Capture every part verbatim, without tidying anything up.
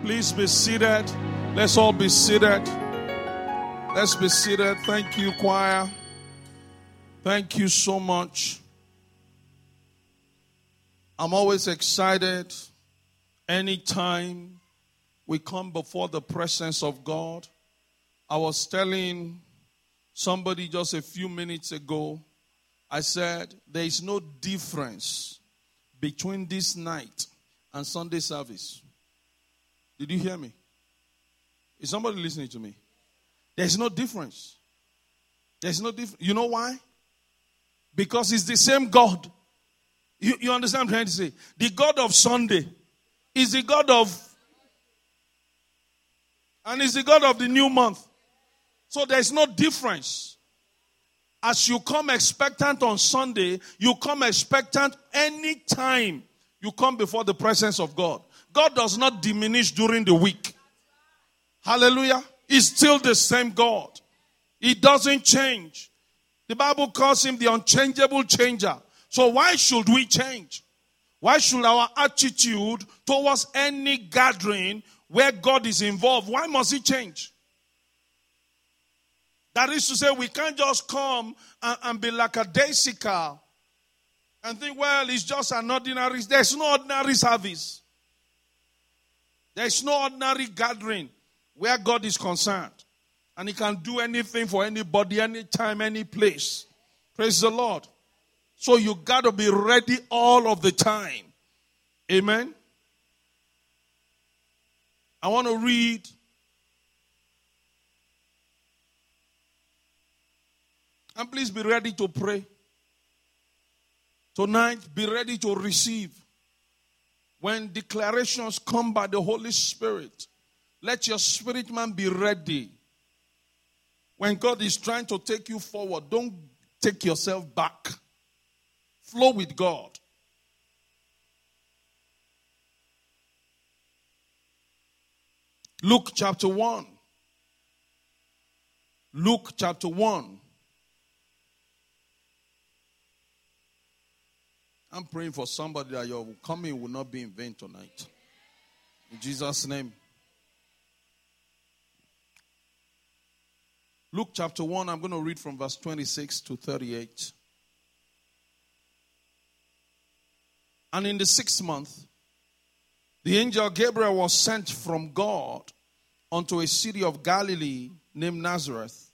Please be seated. Let's all be seated. Let's be seated. Thank you, choir. Thank you so much. I'm always excited anytime we come before the presence of God. I was telling somebody just a few minutes ago, I said, there is no difference between this night and Sunday service. Did you hear me? Is somebody listening to me? There's no difference. There's no difference. You know why? Because it's the same God. You, you understand what I'm trying to say? The God of Sunday is the God of, and is the God of the new month. So there's no difference. As you come expectant on Sunday, you come expectant any time you come before the presence of God. God does not diminish during the week. Hallelujah. He's still the same God. He doesn't change. The Bible calls him the unchangeable changer. So why should we change? Why should our attitude towards any gathering where God is involved, why must it change? That is to say, we can't just come and, and be lackadaisical and think, well, it's just an ordinary. There's no ordinary service. There's no ordinary gathering where God is concerned. And he can do anything for anybody, anytime, any place. Praise the Lord. So you got to be ready all of the time. Amen. I want to read and please be ready to pray. Tonight, be ready to receive. When declarations come by the Holy Spirit, let your spirit man be ready. When God is trying to take you forward, don't take yourself back. Flow with God. Luke chapter one. Luke chapter one. I'm praying for somebody that your coming will not be in vain tonight. In Jesus' name. Luke chapter one, I'm going to read from verse twenty-six to thirty-eight. And in the sixth month, the angel Gabriel was sent from God unto a city of Galilee named Nazareth,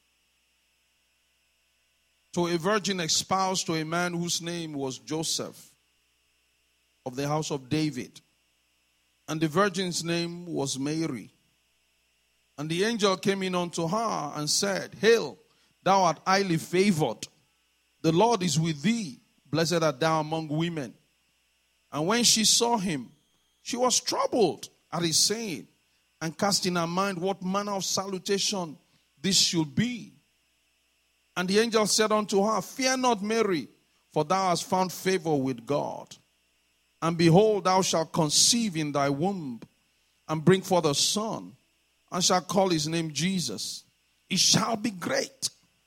to a virgin espoused to a man whose name was Joseph, of the house of David. And the virgin's name was Mary. And the angel came in unto her and said, Hail, thou art highly favored. The Lord is with thee. Blessed art thou among women. And when she saw him, she was troubled at his saying, and cast in her mind what manner of salutation this should be. And the angel said unto her, Fear not, Mary, for thou hast found favor with God. And behold, thou shalt conceive in thy womb, and bring forth a son, and shall call his name Jesus. He shall be great,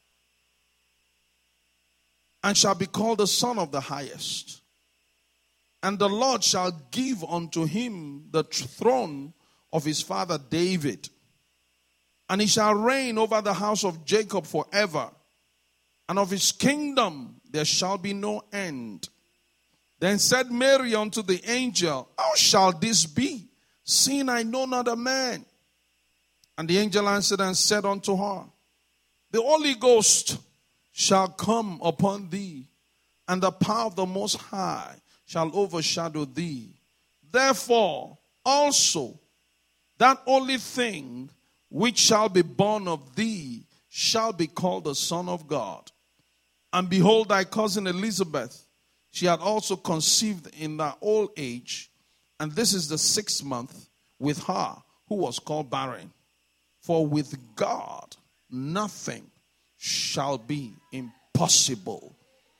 and shall be called the Son of the Highest. And the Lord shall give unto him the throne of his father David. And he shall reign over the house of Jacob forever. And of his kingdom there shall be no end. Then said Mary unto the angel, How shall this be, seeing I know not a man? And the angel answered and said unto her, The Holy Ghost shall come upon thee, and the power of the Most High shall overshadow thee. Therefore also that holy thing which shall be born of thee shall be called the Son of God. And behold, thy cousin Elizabeth, she had also conceived in her old age, and this is the sixth month with her who was called barren. For with God nothing shall be impossible.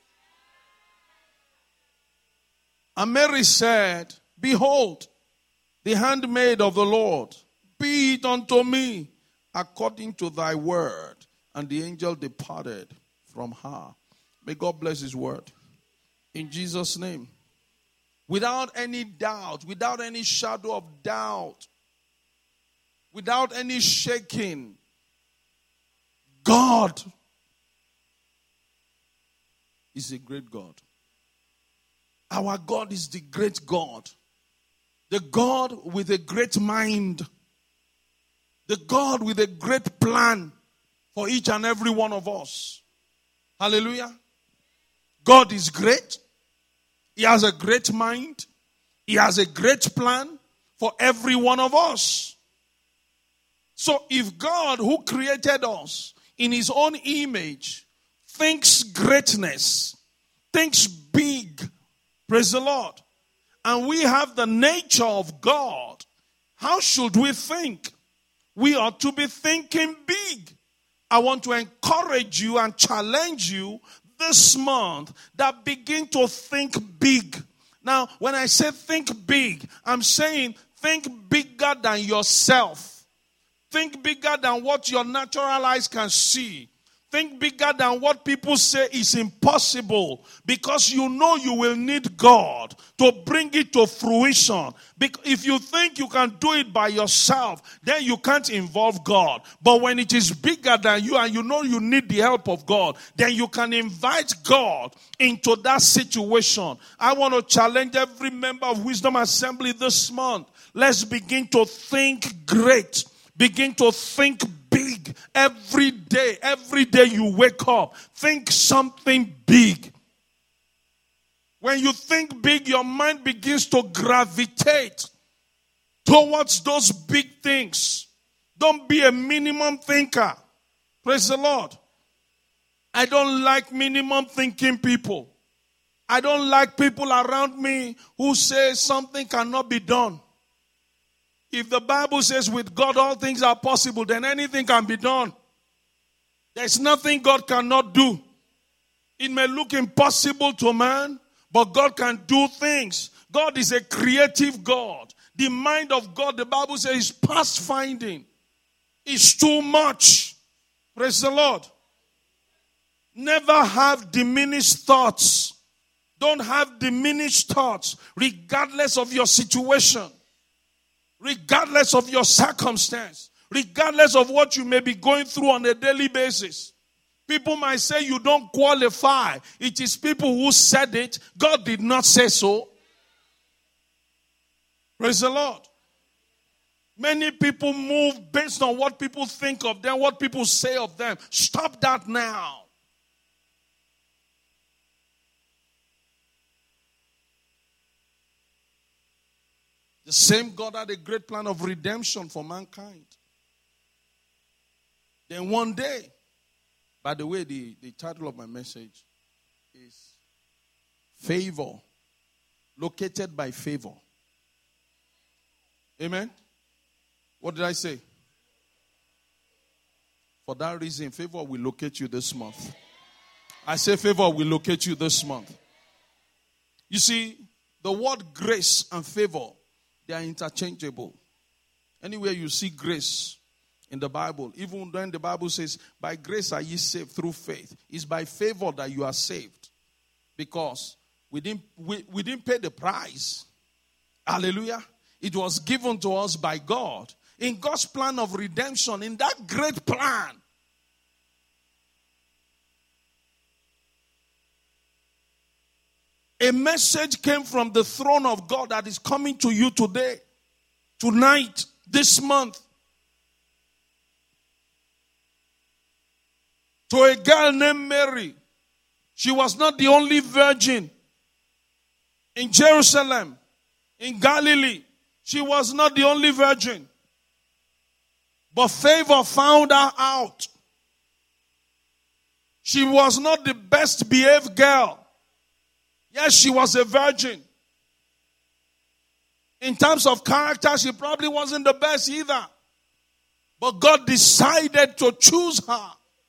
And Mary said, Behold, the handmaid of the Lord, be it unto me according to thy word. And the angel departed from her. May God bless his word. In Jesus' name. Without any doubt, without any shadow of doubt, without any shaking. God is a great God. Our God is the great God. The God with a great mind. The God with a great plan for each and every one of us. Hallelujah. God is great. He has a great mind. He has a great plan for every one of us. So if God, who created us in his own image, thinks greatness, thinks big, praise the Lord, and we have the nature of God, how should we think? We ought to be thinking big. I want to encourage you and challenge you this month that begin to think big. Now, when I say think big, I'm saying think bigger than yourself. Think bigger than what your natural eyes can see. Think bigger than what people say is impossible, because you know you will need God to bring it to fruition. Because if you think you can do it by yourself, then you can't involve God. But when it is bigger than you and you know you need the help of God, then you can invite God into that situation. I want to challenge every member of Wisdom Assembly this month. Let's begin to think great. Begin to think big every day. Every day you wake up, think something big. When you think big, your mind begins to gravitate towards those big things. Don't be a minimum thinker. Praise the Lord. I don't like minimum thinking people. I don't like people around me who say something cannot be done. If the Bible says with God all things are possible, then anything can be done. There's nothing God cannot do. It may look impossible to man, but God can do things. God is a creative God. The mind of God, the Bible says, is past finding. It's too much. Praise the Lord. Never have diminished thoughts. Don't have diminished thoughts, regardless of your situation. Regardless of your circumstance, regardless of what you may be going through on a daily basis. People might say you don't qualify. It is people who said it. God did not say so. Praise the Lord. Many people move based on what people think of them, what people say of them. Stop that now. The same God had a great plan of redemption for mankind. Then one day, by the way, the, the title of my message is Favor, Located by Favor. Amen? What did I say? For that reason, favor will locate you this month. I say favor will locate you this month. You see, the word grace and favor, they are interchangeable. Anywhere you see grace in the Bible, even when the Bible says, by grace are ye saved through faith, it's by favor that you are saved. Because we didn't, we, we didn't pay the price. Hallelujah. It was given to us by God. In God's plan of redemption, in that great plan, a message came from the throne of God that is coming to you today, tonight, this month. To a girl named Mary. She was not the only virgin in Jerusalem, in Galilee. She was not the only virgin. But favor found her out. She was not the best behaved girl. Yes, she was a virgin. In terms of character, she probably wasn't the best either. But God decided to choose her.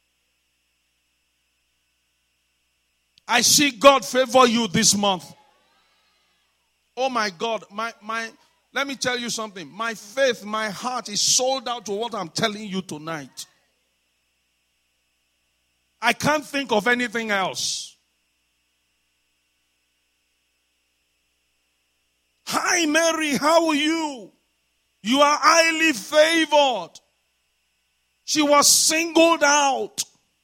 I see God favor you this month. Oh my God, my my let me tell you something. My faith, my heart is sold out to what I'm telling you tonight. I can't think of anything else. Hi, Mary, how are you? You are highly favored. She was singled out.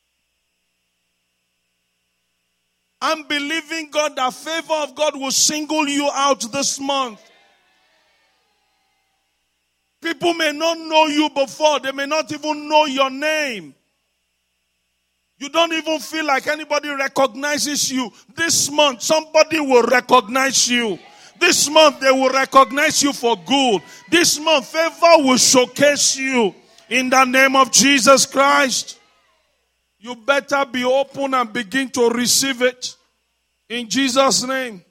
I'm believing God that favor of God will single you out this month. People may not know you before. They may not even know your name. You don't even feel like anybody recognizes you. This month, somebody will recognize you. This month, they will recognize you for good. This month, favor will showcase you in the name of Jesus Christ. You better be open and begin to receive it in Jesus' name.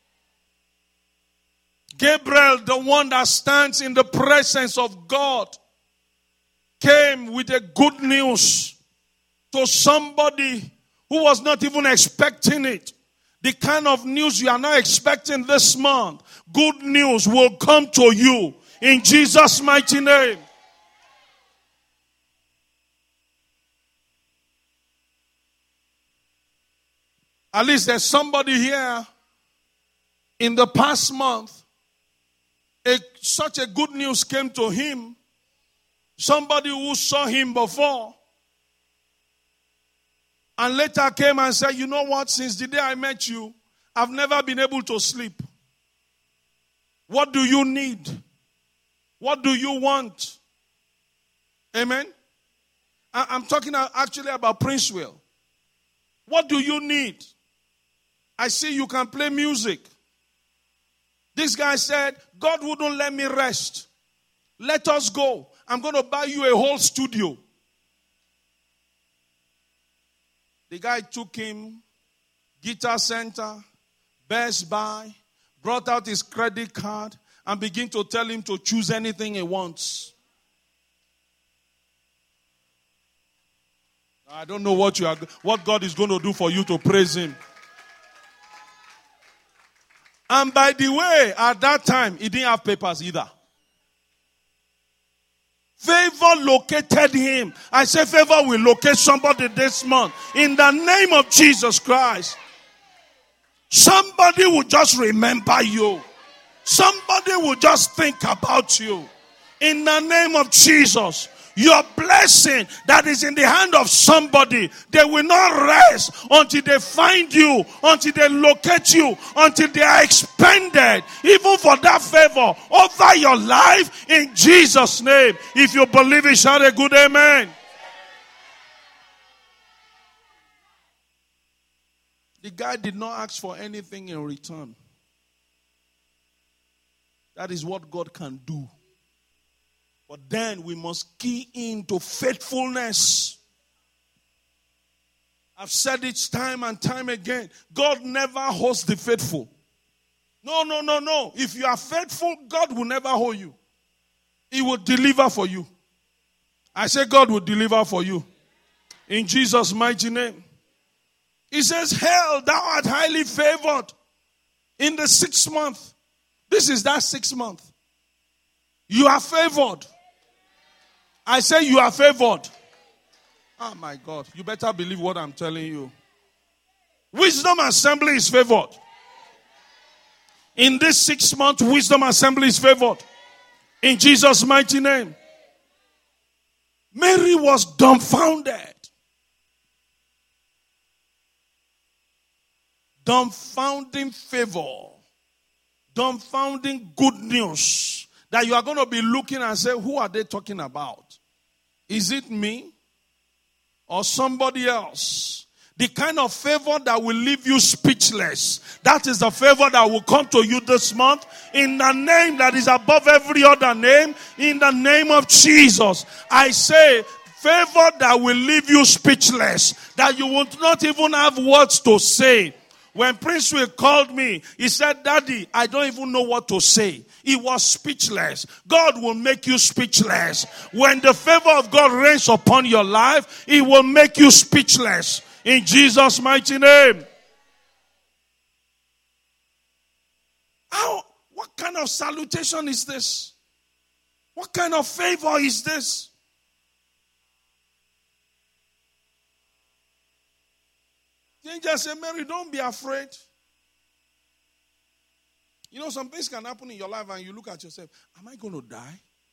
Gabriel, the one that stands in the presence of God, came with a good news to somebody who was not even expecting it. The kind of news you are not expecting this month, good news will come to you in Jesus' mighty name. At least there's somebody here in the past month, a, such a good news came to him. Somebody who saw him before and later came and said, you know what, since the day I met you, I've never been able to sleep. What do you need? What do you want? Amen? I'm talking actually about Prince Will. What do you need? I see you can play music. This guy said, God wouldn't let me rest. Let us go. I'm going to buy you a whole studio. The guy took him, Guitar Center, Best Buy, brought out his credit card, and began to tell him to choose anything he wants. I don't know what you are, what God is going to do for you to praise him. And by the way, at that time, he didn't have papers either. Favor located him. I say favor will locate somebody this month. In the name of Jesus Christ. Somebody will just remember you. Somebody will just think about you. In the name of Jesus. Your blessing that is in the hand of somebody, they will not rest until they find you, until they locate you, until they are expended, even for that favor over your life in Jesus' name. If you believe it, shout a good amen. The guy did not ask for anything in return. That is what God can do. But then we must key into faithfulness. I've said it time and time again. God never holds the faithful. No, no, no, no. If you are faithful, God will never hold you. He will deliver for you. I say God will deliver for you. In Jesus' mighty name. He says, "Hail, thou art highly favored in the sixth month." This is that sixth month. You are favored. I say you are favored. Oh my God. You better believe what I'm telling you. Wisdom Assembly is favored. In this six month, Wisdom Assembly is favored. In Jesus' mighty name. Mary was dumbfounded. Dumbfounding favor. Dumbfounding good news. That you are going to be looking and say, who are they talking about? Is it me? Or somebody else? The kind of favor that will leave you speechless. That is the favor that will come to you this month. In the name that is above every other name. In the name of Jesus. I say, favor that will leave you speechless. That you will not even have words to say. When Prince Will called me, he said, "Daddy, I don't even know what to say." He was speechless. God will make you speechless. When the favor of God reigns upon your life, He will make you speechless. In Jesus' mighty name. How? What kind of salutation is this? What kind of favor is this? The angel said, "Mary, don't be afraid." You know, some things can happen in your life and you look at yourself, am I going to die?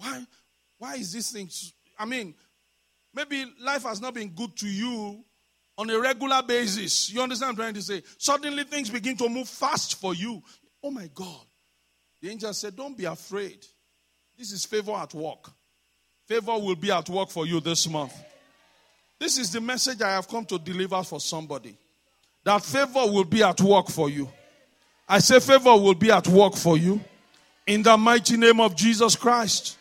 Why, why is this thing? I mean, maybe life has not been good to you on a regular basis. You understand what I'm trying to say? Suddenly things begin to move fast for you. Oh my God. The angel said, don't be afraid. This is favor at work. Favor will be at work for you this month. This is the message I have come to deliver for somebody. That favor will be at work for you. I say favor will be at work for you. In the mighty name of Jesus Christ.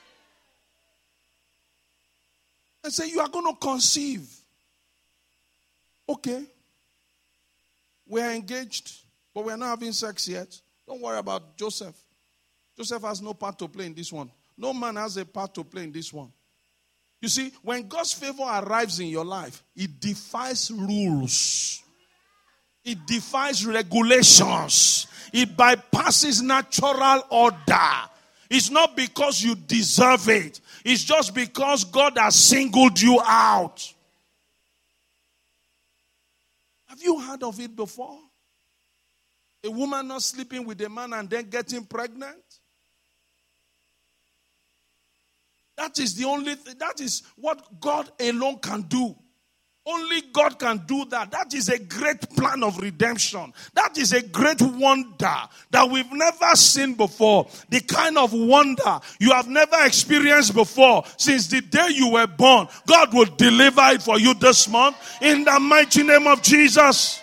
I say you are going to conceive. Okay. We are engaged, but we are not having sex yet. Don't worry about Joseph. Joseph has no part to play in this one. No man has a part to play in this one. You see, when God's favor arrives in your life, it defies rules. It defies regulations. It bypasses natural order. It's not because you deserve it. It's just because God has singled you out. Have you heard of it before? A woman not sleeping with a man and then getting pregnant? That is the only thing. That is what God alone can do. Only God can do that. That is a great plan of redemption. That is a great wonder that we've never seen before. The kind of wonder you have never experienced before since the day you were born. God will deliver it for you this month in the mighty name of Jesus.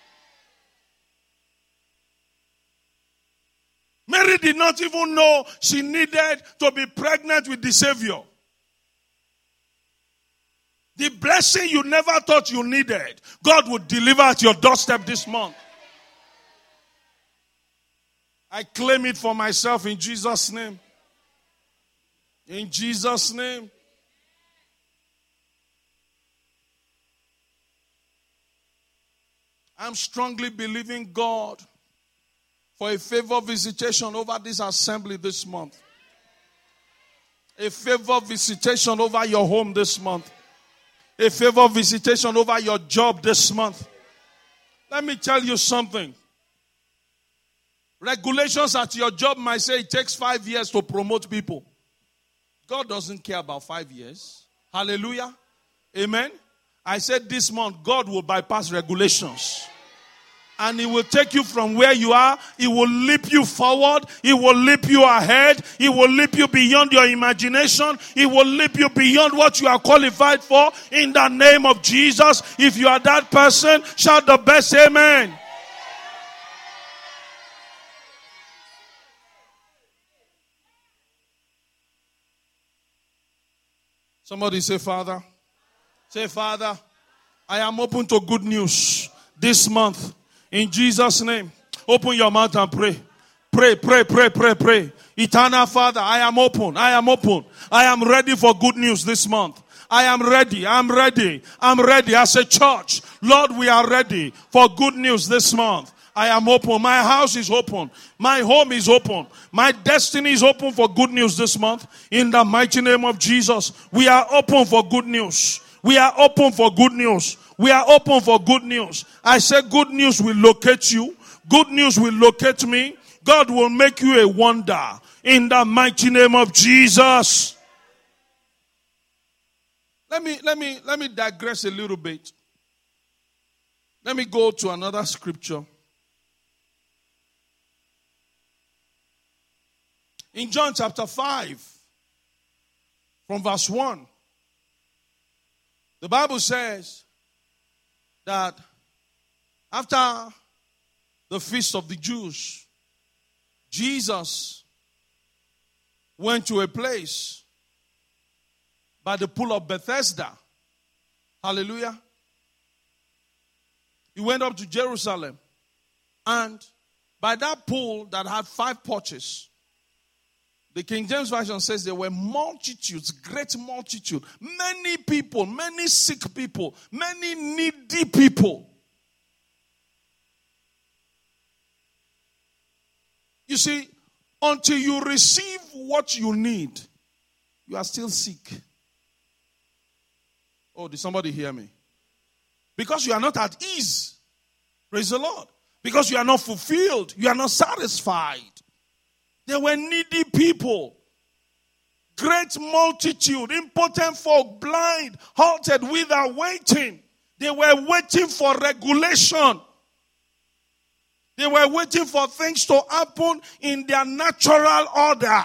Mary did not even know she needed to be pregnant with the Savior. The blessing you never thought you needed, God will deliver at your doorstep this month. I claim it for myself in Jesus' name. In Jesus' name. I'm strongly believing God for a favor visitation over this assembly this month. A favor visitation over your home this month. A favor visitation over your job this month. Let me tell you something. Regulations at your job might say it takes five years to promote people. God doesn't care about five years. Hallelujah. Amen. I said this month, God will bypass regulations. And He will take you from where you are. He will leap you forward. He will leap you ahead. He will leap you beyond your imagination. He will leap you beyond what you are qualified for. In the name of Jesus. If you are that person, shout the best amen. Somebody say, Father. Say, Father, I am open to good news this month. In Jesus' name, open your mouth and pray. Pray, pray, pray, pray, pray. Eternal Father, I am open. I am open. I am ready for good news this month. I am ready. I'm ready. I'm ready as a church. Lord, we are ready for good news this month. I am open. My house is open. My home is open. My destiny is open for good news this month. In the mighty name of Jesus, we are open for good news. We are open for good news. We are open for good news. I say good news will locate you. Good news will locate me. God will make you a wonder in the mighty name of Jesus. Let me, let me, let me digress a little bit. Let me go to another scripture. In John chapter five, from verse one, the Bible says that after the feast of the Jews, Jesus went to a place by the pool of Bethesda. Hallelujah. He went up to Jerusalem. And by that pool that had five porches, the King James Version says there were multitudes, great multitude, many people, many sick people, many needy people. You see, until you receive what you need, you are still sick. Oh, did somebody hear me? Because you are not at ease. Praise the Lord. Because you are not fulfilled. You are not satisfied. There were needy people. Great multitude, impotent folk, blind, halted, withered, waiting. They were waiting for regulation. They were waiting for things to happen in their natural order.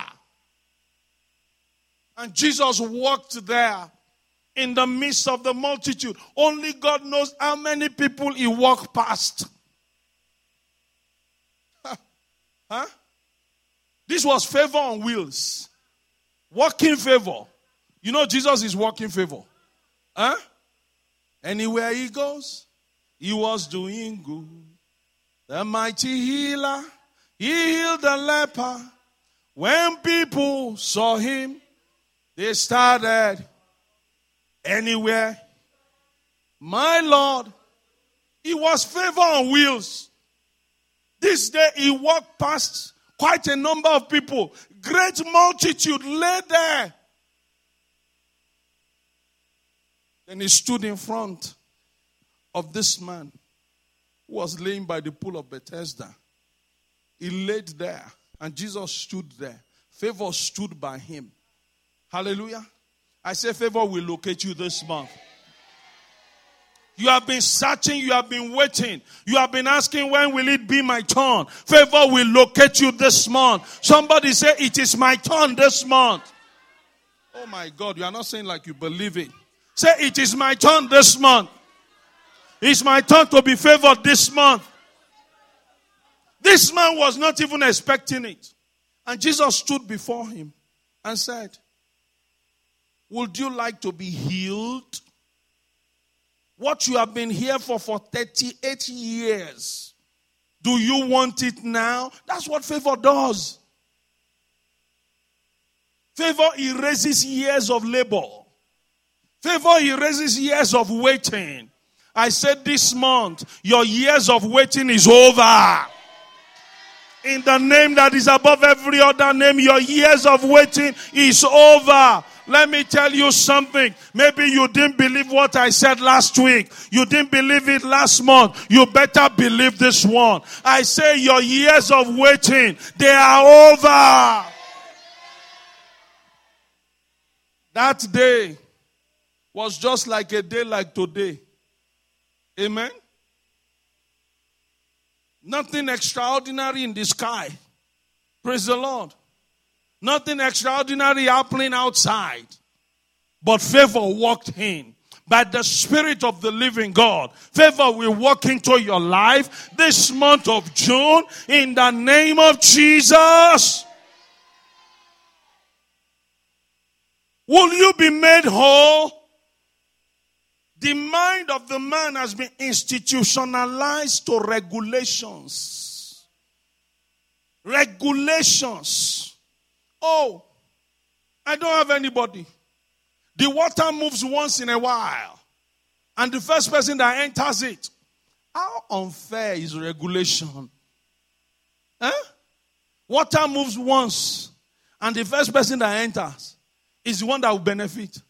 And Jesus walked there in the midst of the multitude. Only God knows how many people he walked past. Huh? This was favor on wheels. Walking favor. You know Jesus is walking favor. Huh? Anywhere he goes, he was doing good. The mighty healer, he healed the leper. When people saw him, they started anywhere. My Lord, he was favor on wheels. This day he walked past quite a number of people. Great multitude lay there. Then he stood in front of this man who was laying by the pool of Bethesda. He laid there and Jesus stood there. Favor stood by him. Hallelujah. I say favor will locate you this month. You have been searching, you have been waiting. You have been asking, when will it be my turn? Favor will locate you this month. Somebody say, it is my turn this month. Oh my God, you are not saying like you believe it. Say, it is my turn this month. It's my turn to be favored this month. This man was not even expecting it. And Jesus stood before him and said, would you like to be healed? What you have been here for for thirty-eight years. Do you want it now? That's what favor does. Favor erases years of labor. Favor erases years of waiting. I said this month, your years of waiting is over. In the name that is above every other name, your years of waiting is over. Let me tell you something. Maybe you didn't believe what I said last week. You didn't believe it last month. You better believe this one. I say your years of waiting, they are over. That day was just like a day like today. Amen? Nothing extraordinary in the sky. Praise the Lord. Nothing extraordinary happening outside. But favor walked in. By the Spirit of the living God. Favor will walk into your life this month of June in the name of Jesus. Will you be made whole? The mind of the man has been institutionalized to regulations. Regulations. Oh, I don't have anybody. The water moves once in a while. And the first person that enters it. How unfair is regulation? Huh? Water moves once. And the first person that enters is the one that will benefit.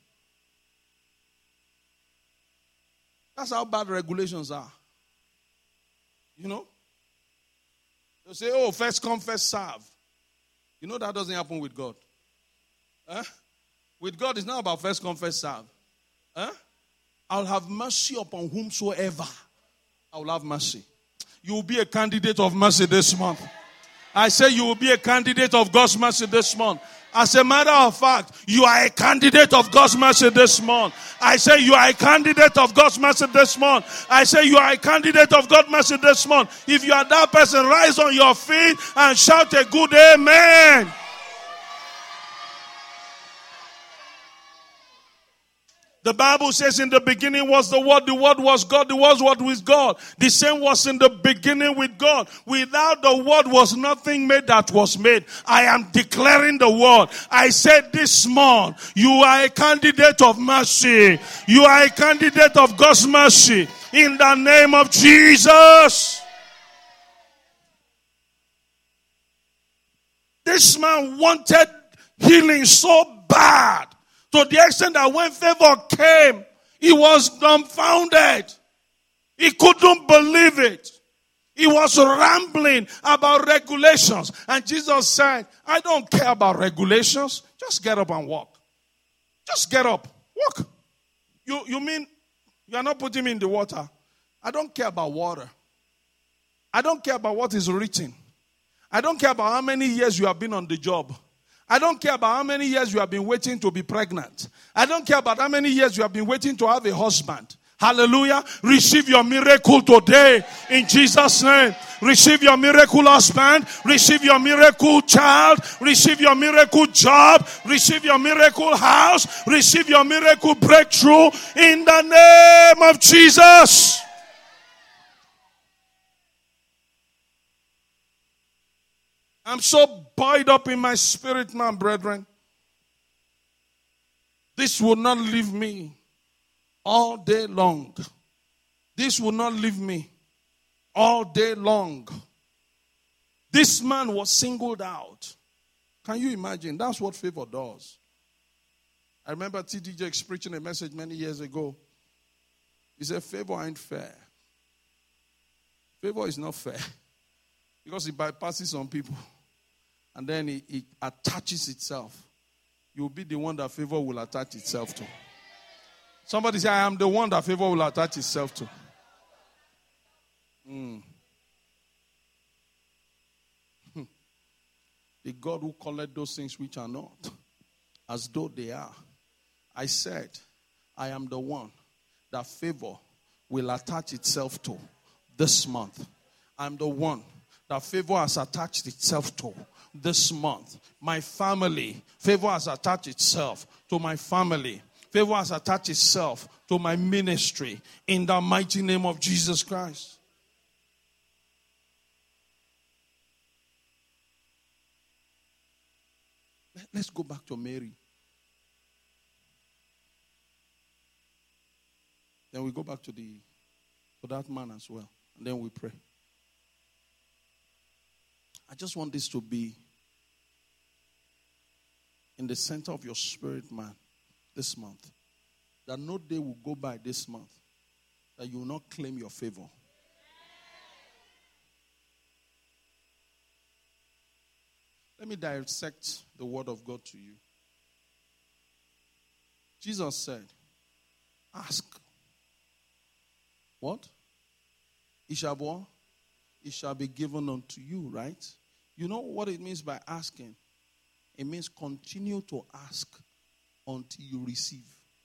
That's how bad regulations are. You know? They say, oh, first come, first serve. You know that doesn't happen with God. Huh? With God, it's not about first come, first serve. Huh? I'll have mercy upon whomsoever I will have mercy. You will be a candidate of mercy this month. I say you will be a candidate of God's mercy this month. As a matter of fact, you are a candidate of God's mercy this month. I say you are a candidate of God's mercy this month. I say you are a candidate of God's mercy this month. If you are that person, rise on your feet and shout a good amen. The Bible says in the beginning was the Word, the Word was God, the Word was with God. The same was in the beginning with God. Without the Word was nothing made that was made. I am declaring the Word. I said this month, you are a candidate of mercy. You are a candidate of God's mercy. In the name of Jesus. This man wanted healing so bad. To the extent that when favor came, he was dumbfounded. He couldn't believe it. He was rambling about regulations. And Jesus said, I don't care about regulations. Just get up and walk. Just get up. Walk. You, you mean you are not putting me in the water? I don't care about water. I don't care about what is written. I don't care about how many years you have been on the job. I don't care about how many years you have been waiting to be pregnant. I don't care about how many years you have been waiting to have a husband. Hallelujah. Receive your miracle today in Jesus' name. Receive your miracle husband. Receive your miracle child. Receive your miracle job. Receive your miracle house. Receive your miracle breakthrough in the name of Jesus. I'm so buoyed up in my spirit, my brethren. This will not leave me all day long. This will not leave me all day long. This man was singled out. Can you imagine? That's what favor does. I remember T D Jakes preaching a message many years ago. He said, favor ain't fair. Favor is not fair. Because it bypasses some people. And then it, it attaches itself. You'll be the one that favor will attach itself to. Somebody say, I am the one that favor will attach itself to. Mm. The God who calleth those things which are not, as though they are. I said, I am the one that favor will attach itself to this month. I'm the one that favor has attached itself to this month. My family, favor has attached itself to my family. Favor has attached itself to my ministry in the mighty name of Jesus Christ. Let's go back to Mary. Then we go back to the to that man as well. And then we pray. I just want this to be in the center of your spirit, man, this month. That no day will go by this month that you will not claim your favor. Let me dissect the word of God to you. Jesus said, ask. What? It shall be what? It shall be given unto you, right? You know what it means by asking? It means continue to ask until you receive.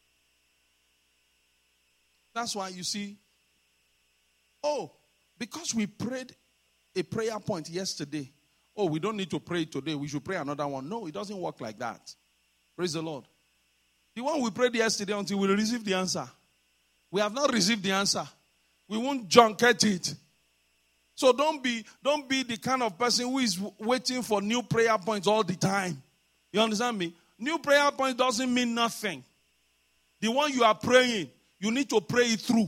That's why you see, oh, because we prayed a prayer point yesterday, oh, we don't need to pray today, we should pray another one. No, it doesn't work like that. Praise the Lord. The one we prayed yesterday until we receive the answer. We have not received the answer. We won't junket it. So don't be, don't be the kind of person who is waiting for new prayer points all the time. You understand me? New prayer point doesn't mean nothing. The one you are praying, you need to pray it through.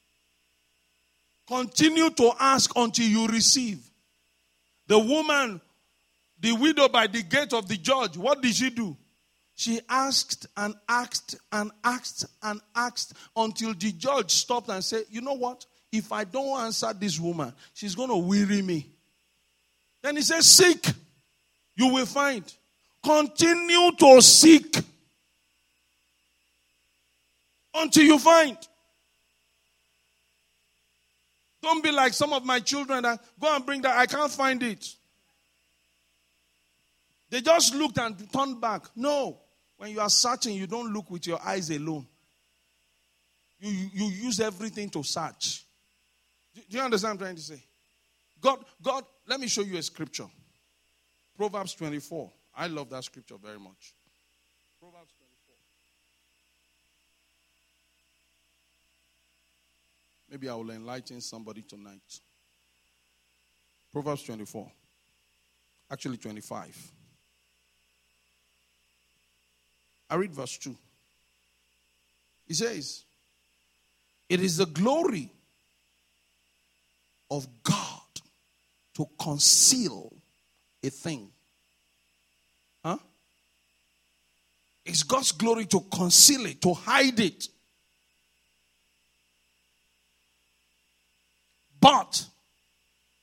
Continue to ask until you receive. The woman, the widow by the gate of the judge, what did she do? She asked and asked and asked and asked until the judge stopped and said, you know what? If I don't answer this woman, she's going to weary me. Then he says, seek, you will find. Continue to seek until you find. Don't be like some of my children that go and bring that. I can't find it. They just looked and turned back. No. When you are searching, you don't look with your eyes alone. You, you, you use everything to search. Do, do you understand what I'm trying to say? God, God, let me show you a scripture. Proverbs twenty-four. I love that scripture very much. Proverbs twenty-four. Maybe I will enlighten somebody tonight. Proverbs twenty-four. Actually twenty-five. I read verse two. He says, it is the glory of God to conceal a thing. Huh? It's God's glory to conceal it, to hide it. But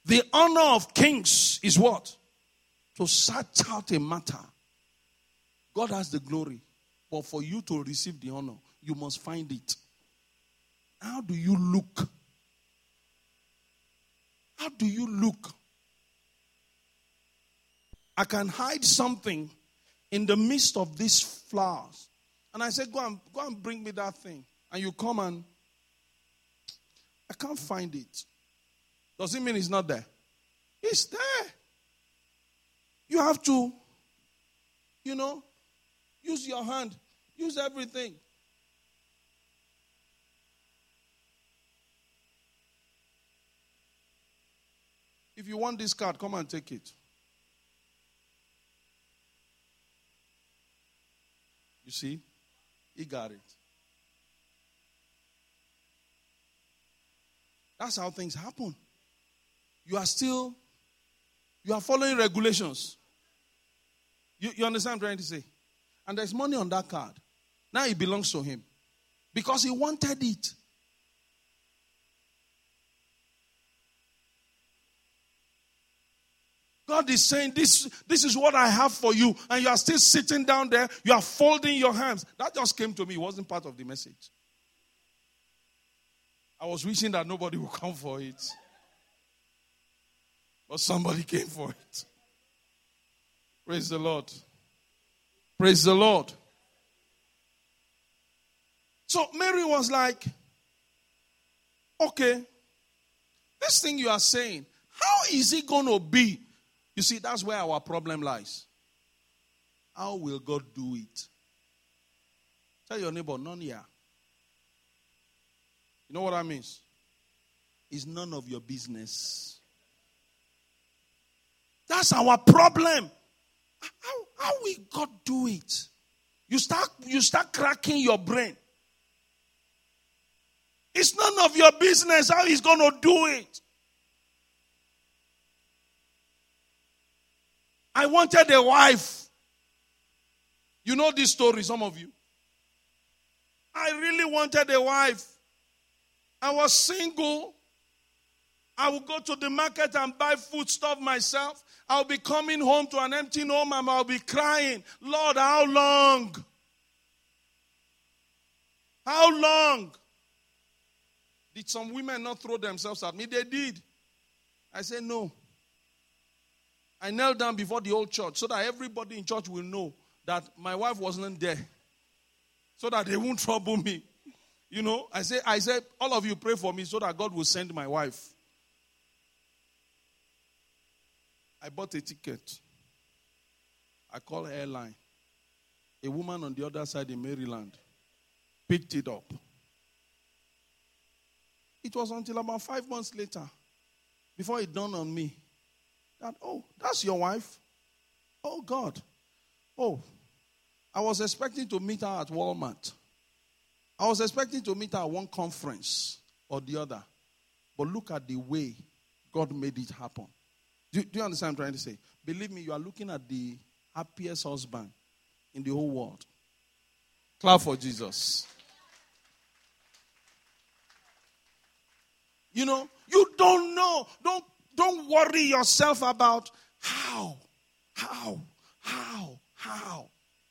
The honor of kings is what? To search out a matter. God has the glory. But for you to receive the honor, you must find it. How do you look? How do you look? I can hide something in the midst of these flowers. And I said, go and, go and bring me that thing. And you come and I can't find it. Does it mean it's not there? It's there. You have to, you know, use your hand. Use everything. If you want this card, come and take it. You see? He got it. That's how things happen. You are still, you are following regulations. You, you understand what I'm trying to say? And there's money on that card. Now it belongs to him. Because he wanted it. God is saying, this, this is what I have for you. And you are still sitting down there. You are folding your hands. That just came to me. It wasn't part of the message. I was wishing that nobody would come for it. But somebody came for it. Praise the Lord. Praise the Lord. So Mary was like, okay, this thing you are saying, how is it going to be? You see, that's where our problem lies. How will God do it? Tell your neighbor, none here. You know what that means? It's none of your business. That's our problem. How, how will God do it? You start, you start cracking your brain. It's none of your business how he's going to do it. I wanted a wife. You know this story, some of you. I really wanted a wife. I was single. I would go to the market and buy food stuff myself. I'll be coming home to an empty home and I'll be crying, Lord, how long? How long? Did some women not throw themselves at me? They did. I said, no. I knelt down before the whole church so that everybody in church will know that my wife wasn't there. So that they won't trouble me. You know, I say, I said, all of you pray for me so that God will send my wife. I bought a ticket. I called airline. A woman on the other side in Maryland picked it up. It was until about five months later before it dawned on me that, oh, that's your wife? Oh, God. Oh, I was expecting to meet her at Walmart. I was expecting to meet her at one conference or the other. But look at the way God made it happen. Do, do you understand what I'm trying to say? Believe me, you are looking at the happiest husband in the whole world. Clap for Jesus. You know, you don't know. Don't, don't worry yourself about how, how, how, how.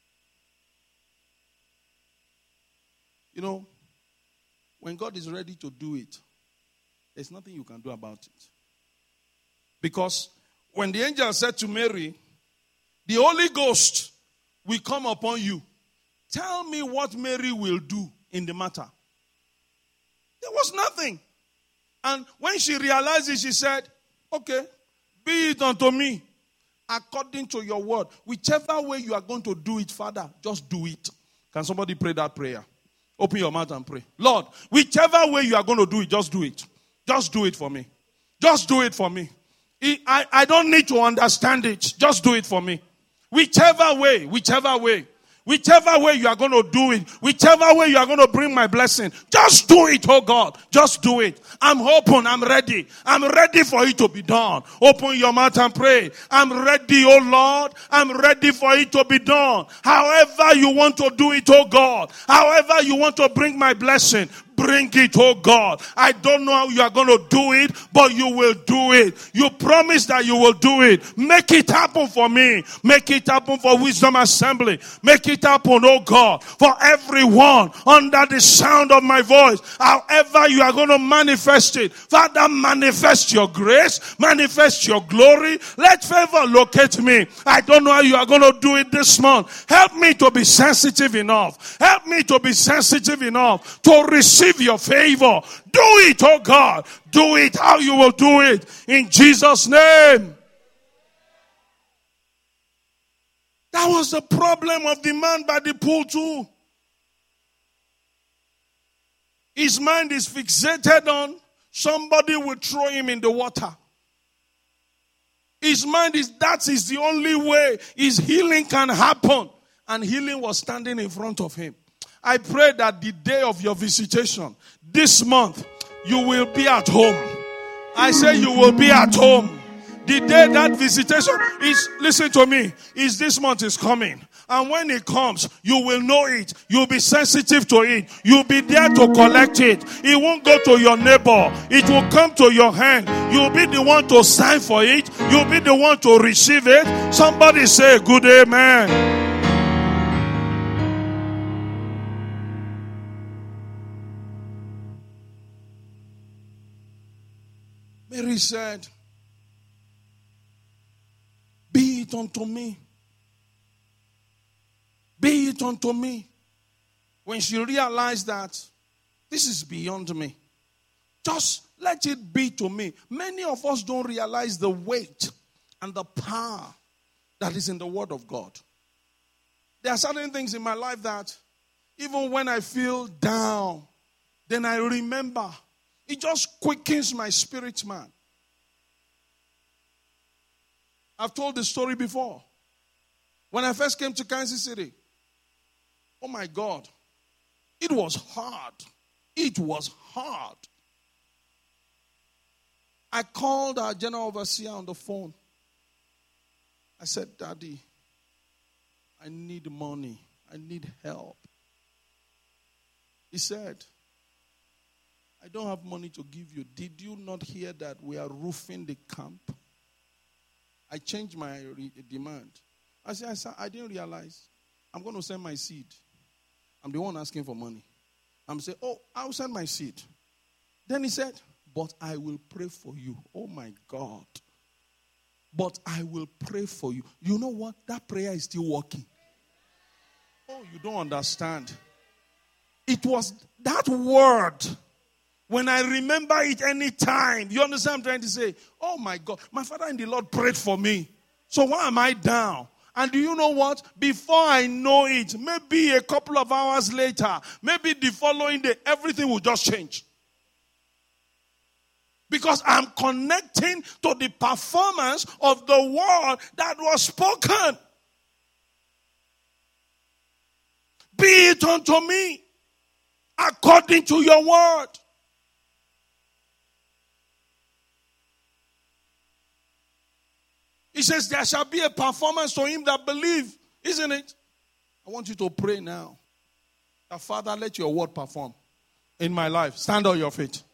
You know, when God is ready to do it, there's nothing you can do about it. Because when the angel said to Mary, the Holy Ghost will come upon you. Tell me what Mary will do in the matter. There was nothing. And when she realized it, she said, okay, be it unto me according to your word. Whichever way you are going to do it, Father, just do it. Can somebody pray that prayer? Open your mouth and pray. Lord, whichever way you are going to do it, just do it. Just do it for me. Just do it for me. I, I don't need to understand it. Just do it for me. Whichever way, whichever way. Whichever way you are going to do it, whichever way you are going to bring my blessing, just do it, oh God. Just do it. I'm open. I'm ready. I'm ready for it to be done. Open your mouth and pray. I'm ready, oh Lord. I'm ready for it to be done. However you want to do it, oh God. However you want to bring my blessing, bring it, oh God. I don't know how you are going to do it, but you will do it. You promise that you will do it. Make it happen for me. Make it happen for Wisdom Assembly. Make it happen, oh God, for everyone under the sound of my voice. However you are going to manifest it. Father, manifest your grace. Manifest your glory. Let favor locate me. I don't know how you are going to do it this month. Help me to be sensitive enough. Help me to be sensitive enough to receive your favor. Do it, oh God. Do it how you will do it. In Jesus' name. That was the problem of the man by the pool too. His mind is fixated on somebody will throw him in the water. His mind is, that is the only way his healing can happen. And healing was standing in front of him. I pray that the day of your visitation, this month, you will be at home. I say you will be at home. The day that visitation is, listen to me, is this month is coming. And when it comes, you will know it. You'll be sensitive to it. You'll be there to collect it. It won't go to your neighbor. It will come to your hand. You'll be the one to sign for it. You'll be the one to receive it. Somebody say a good amen. Mary said, be it unto me. Be it unto me. When she realized that this is beyond me, just let it be to me. Many of us don't realize the weight and the power that is in the Word of God. There are certain things in my life that even when I feel down, then I remember. It just quickens my spirit, man. I've told this story before. When I first came to Kansas City, oh my God, it was hard. It was hard. I called our general overseer on the phone. I said, Daddy, I need money. I need help. He said, I don't have money to give you. Did you not hear that we are roofing the camp? I changed my re- demand. I said, I, said, I didn't realize. I'm going to send my seed. I'm the one asking for money. I'm saying, oh, I'll send my seed. Then he said, but I will pray for you. Oh my God. But I will pray for you. You know what? That prayer is still working. Oh, you don't understand. It was that word. When I remember it any time, you understand what I'm trying to say? Oh my God, my father in the Lord prayed for me. So why am I down? And do you know what? Before I know it, maybe a couple of hours later, maybe the following day, everything will just change. Because I'm connecting to the performance of the word that was spoken. Be it unto me according to your word. He says there shall be a performance to him that believe, isn't it? I want you to pray now. That Father, let your word perform in my life. Stand on your feet.